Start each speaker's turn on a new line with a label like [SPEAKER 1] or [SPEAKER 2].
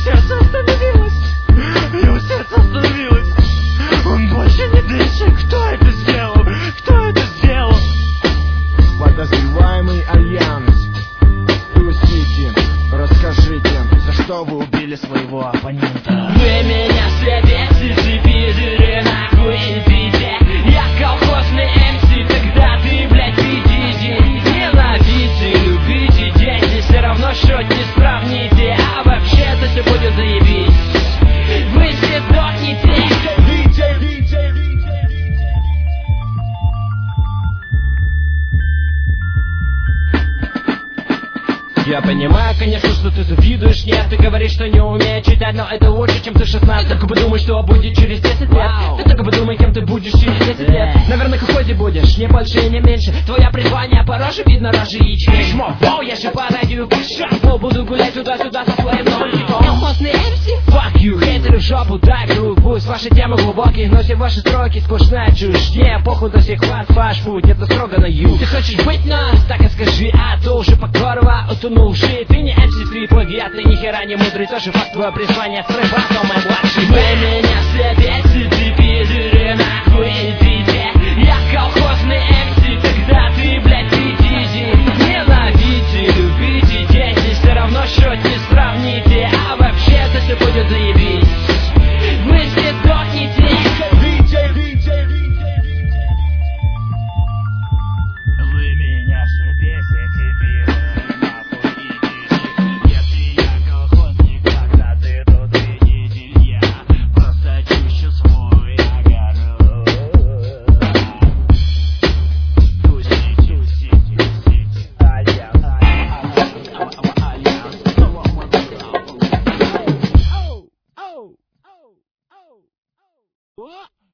[SPEAKER 1] сердце остановилось, его сердце остановилось. Он больше не дышит. Кто это сделал? Кто это сделал?
[SPEAKER 2] Подозреваемый альянс. Пустите, расскажите, за что вы убили своего оппонента?
[SPEAKER 1] Вы меня все бесите, пидоры, нахуй идите. Я колхозный МС, тогда ты, блядь, видите. Ненавидите, любите, дети, все равно счет не сравните. А вообще-то все будет заебись. Вы все сдохнете. Я понимаю, конечно, что ты завидуешь. Нет, ты говоришь, что не умеешь читать, но это лучше, чем ты 16. Только подумай, что будет через 10 лет. Ты только подумай, кем ты будешь через 10 лет. Наверное, какой ты будешь, не больше и не меньше. Твое призвание пороже, видно рожи и чмо. Воу, я же пародию шампу. Буду гулять туда-сюда со своим ноликом. Колхозный MC, fuck you, хейтеры в жопу, дай груб. Пусть ваши темы глубокие, но все ваши строки скучная чушь. Не, похуй до сих пор фашфуд, это строго на ю. Ты хочешь быть нас, так и скажи, а то уже покорова утонул. Ты не MC, ты плагиат, ты нихера не мудрый. Тоже факт, твое призвание с рэпа, мой младший. Вы меня все бесите, пидоры, нахуй идите. Я колхозный MC, тогда ты, блядь, видите. Ненавидите, любите, дети, все равно счет не сравните. А вообще-то все будет заебись. Вы все сдохнете. Вы меня все бесите, пидоры. What?